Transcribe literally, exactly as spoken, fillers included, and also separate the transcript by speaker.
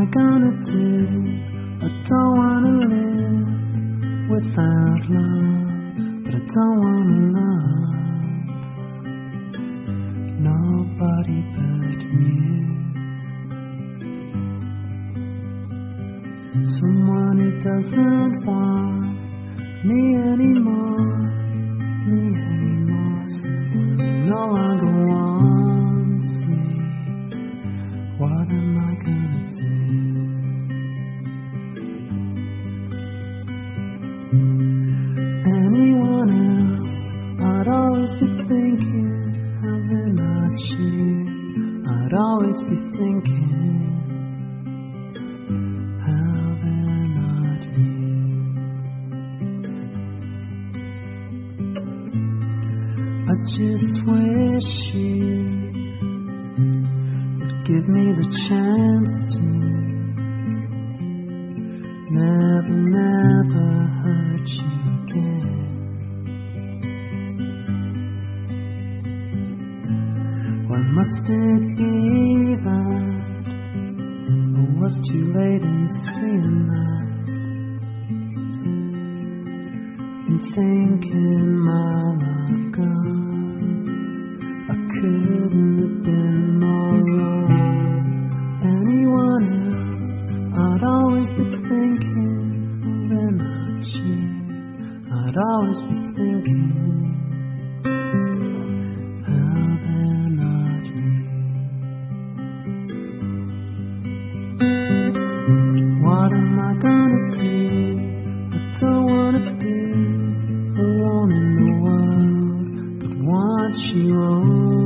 Speaker 1: I gonna do? I don't wanna live without love, but I don't wanna love nobody but you. Someone who doesn't want me anymore, me anymore. Someone who no longer wants me. What am I gonna do? Anyone else, I'd always be thinking how they're not you. I'd always be thinking how they're not you. I just wish you would give me the chance to never, never hurt you again. Why must it be that I was too late in seeing that and thinking my love gone? I couldn't have been more wrong. Anyone else, I'd always be thinking they're not you. I'd always be thinking how they're not me. What am I gonna do? I don't wanna be alone in the world, but want you all.